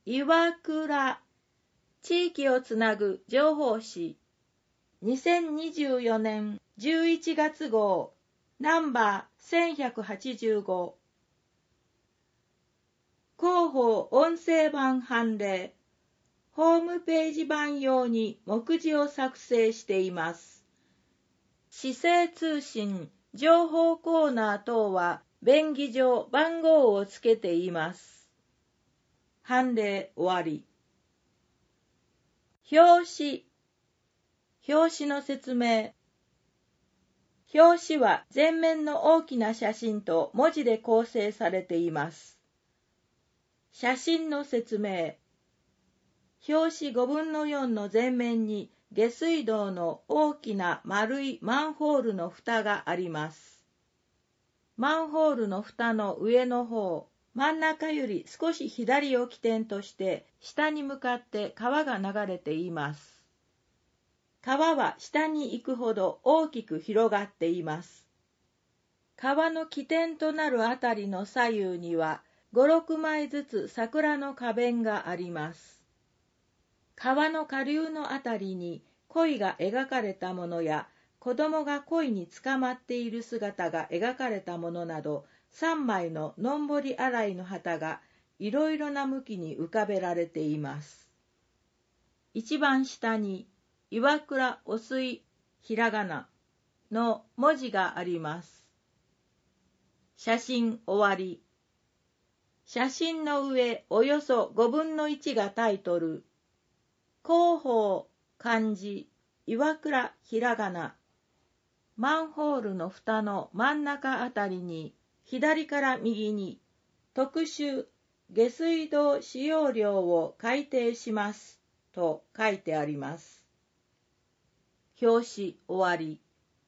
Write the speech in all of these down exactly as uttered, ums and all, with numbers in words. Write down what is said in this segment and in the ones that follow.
岩倉、地域をつなぐ情報誌、にせんにじゅうよねんじゅういちがつ号、ナンバーせんひゃくはちじゅうご。広報音声版判例、ホームページ版用に目次を作成しています。市政通信、情報コーナー等は便宜上番号をつけています。判例終わり。表紙。表紙の説明。表紙は前面の大きな写真と文字で構成されています。写真の説明。表紙ごぶんのよんの前面に下水道の大きな丸いマンホールの蓋があります。マンホールの蓋の上の方、真ん中より少し左を起点として下に向かって川が流れています。川は下に行くほど大きく広がっています。川の起点となるあたりの左右にはご、ろくまいずつ桜の花弁があります。川の下流のあたりに鯉が描かれたものや子供が鯉に捕まっている姿が描かれたものなどさんまいののんぼり洗いの旗がいろいろな向きに浮かべられています。一番下に岩倉お水ひらがなの文字があります。写真終わり。写真の上およそごぶんのいちがタイトル。広報漢字岩倉ひらがな。マンホールの蓋の真ん中あたりに左から右に特殊下水道使用料を改定しますと書いてあります。表紙終わり。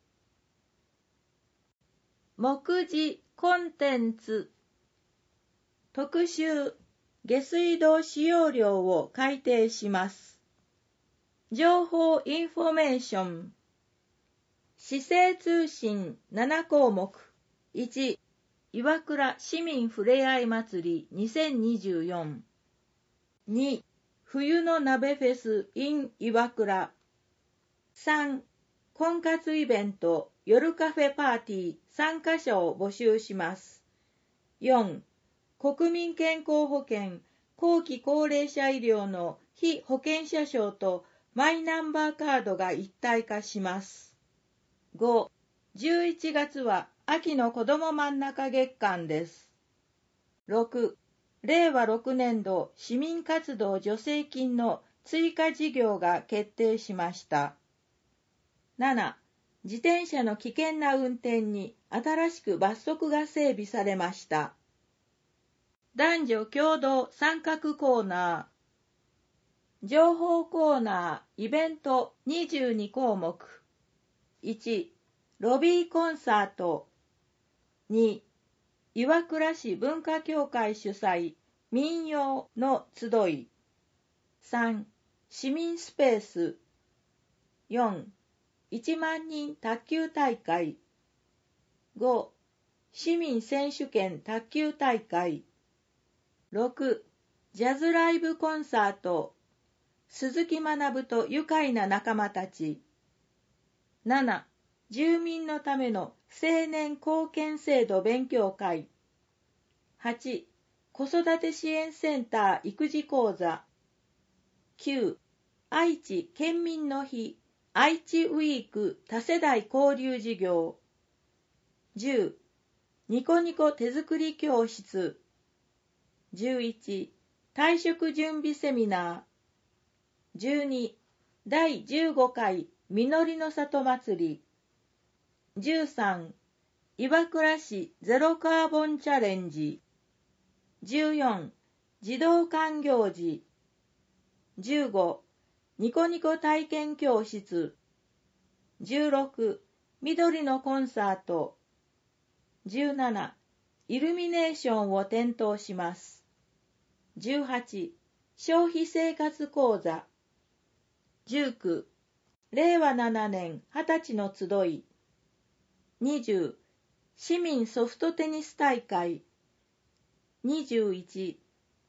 目次コンテンツ。特集下水道使用料を改定します。情報インフォメーション。市政通信ななこうもく。いち、岩倉市民ふれあい祭りにせんにじゅうよん。に、冬の鍋フェス in 岩倉。さん、婚活イベント夜カフェパーティー参加者を募集します。よん、国民健康保険後期高齢者医療の被保険者証とマイナンバーカードが一体化します。ご、じゅういちがつは秋の子ども真ん中月間です。ろく、れいわろくねんど市民活動助成金の追加事業が決定しました。なな、自転車の危険な運転に新しく罰則が整備されました。男女共同参画コーナー。情報コーナーイベントにじゅうにこうもく。いち、ロビーコンサート。に、岩倉市文化協会主催民謡の集い。さん、市民スペース。よん、いちまんにん卓球大会。ご、市民選手権卓球大会。ろく、ジャズライブコンサート。鈴木学と愉快な仲間たち。なな、住民のための青年貢献制度勉強会。はち、子育て支援センター育児講座。きゅう、愛知県民の日愛知ウィーク多世代交流事業。じゅう、ニコニコ手作り教室。じゅういち、退職準備セミナー。じゅうに、だいじゅうごかい実りの里祭り。じゅうさん、岩倉市ゼロカーボンチャレンジ。じゅうよん、児童館行事。じゅうご、ニコニコ体験教室。じゅうろく、緑のコンサート。じゅうなな、イルミネーションを点灯します。じゅうはち、消費生活講座。じゅうきゅう、れいわななねんはたちの集い。にじゅう、市民ソフトテニス大会。にじゅういち、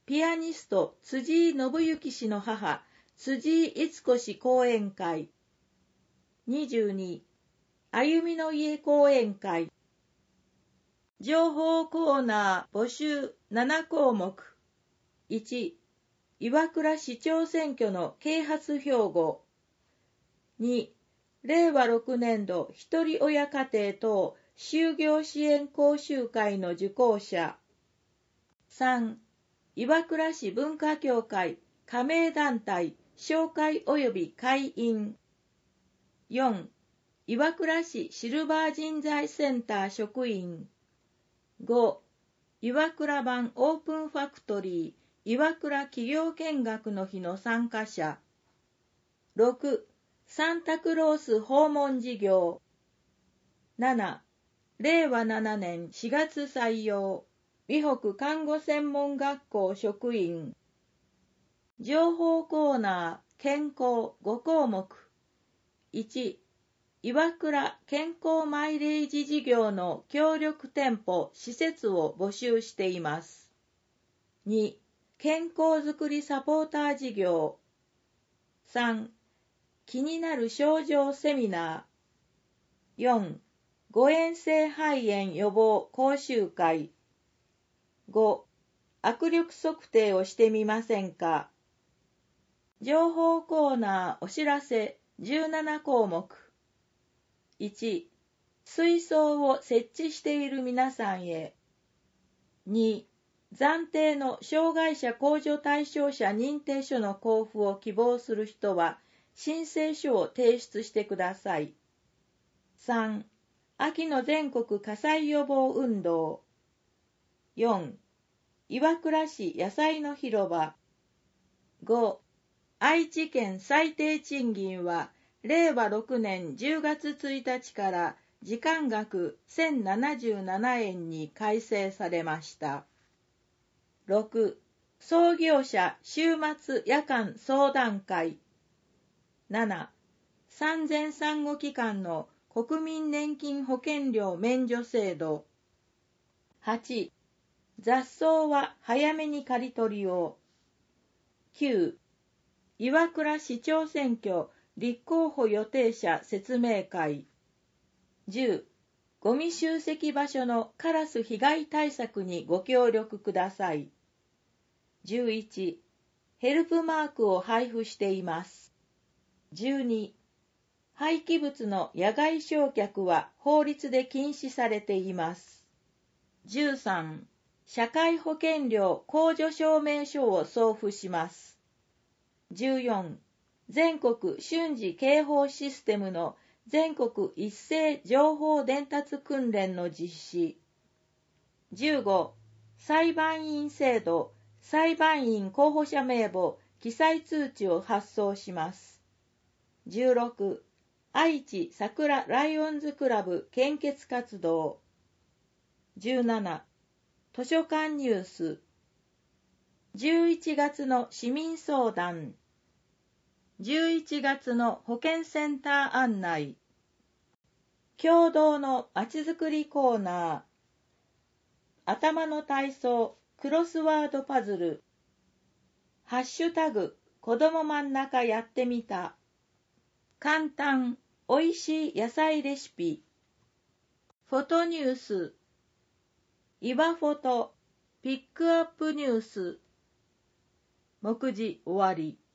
ピアニスト辻井信之氏の母、辻井逸子氏講演会。にじゅうに、歩みの家講演会。情報コーナー募集なな項目。いち、岩倉市長選挙の啓発標語。に、令和ろくねん度ひとり親家庭等就業支援講習会の受講者。さん、岩倉市文化協会加盟団体紹介及び会員。よん、岩倉市シルバー人材センター職員。ご、岩倉版オープンファクトリー岩倉企業見学の日の参加者。ろく、サンタクロース訪問事業。なな、令和ななねんしがつ採用美北看護専門学校職員。情報コーナー健康ご項目。いち、岩倉健康マイレージ事業の協力店舗施設を募集しています。に、健康づくりサポーター事業。さん、気になる症状セミナー。よん、誤嚥性肺炎予防講習会。ご、握力測定をしてみませんか。情報コーナーお知らせじゅうなな項目。いち、水槽を設置している皆さんへ。に、暫定の障害者控除対象者認定書の交付を希望する人は申請書を提出してください。さん、秋の全国火災予防運動。よん、岩倉市野菜の広場。ご、愛知県最低賃金は令和ろくねんじゅうがつついたちから時間額せんななじゅうななえんに改正されました。ろく、創業者週末夜間相談会。なな、産前産後期間の国民年金保険料免除制度。はち、雑草は早めに刈り取りを。きゅう、岩倉市長選挙立候補予定者説明会。じゅう、ゴミ集積場所のカラス被害対策にご協力ください。じゅういち、ヘルプマークを配布しています。じゅうに、廃棄物の野外焼却は法律で禁止されています。じゅうさん、社会保険料控除証明書を送付します。じゅうよん、全国瞬時警報システムの全国一斉情報伝達訓練の実施。じゅうご、裁判員制度裁判員候補者名簿記載通知を発送します。じゅうろく、愛知桜ライオンズクラブ献血活動。じゅうなな、図書館ニュース。じゅういちがつの市民相談。じゅういちがつの保健センター案内。共同のまちづくりコーナー。頭の体操クロスワードパズル。ハッシュタグ子ども真ん中やってみた。簡単おいしい野菜レシピ。フォトニュース。岩フォトピックアップニュース。目次終わり。